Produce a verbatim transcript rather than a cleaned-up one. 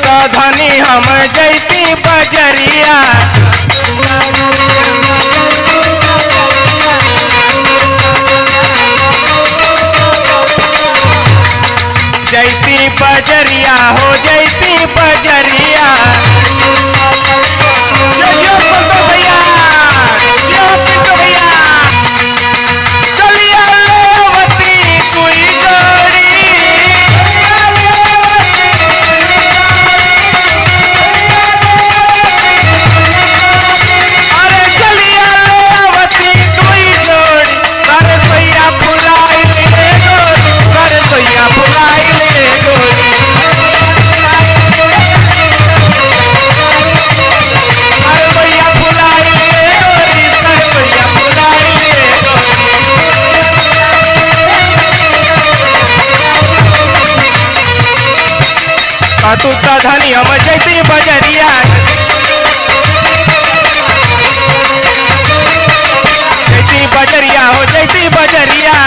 तो धनी हम जैती बजरिया जैती बजरिया हो जैती बजरिया जो जो पिंटू भैया जो पिंटू भैया चलिया लेवती कोई जोड़ी अरे चलिया लेवती कोई जोड़ी कर भैया फुलाई ले गोरी कर भैया फुलाई ले गोरी अरे भैया फुलाई ले गोरी कर भैया फुलाई ले गोरी तू तो धनी हम जैती बजरिया जैती बजरिया हो जैती बजरिया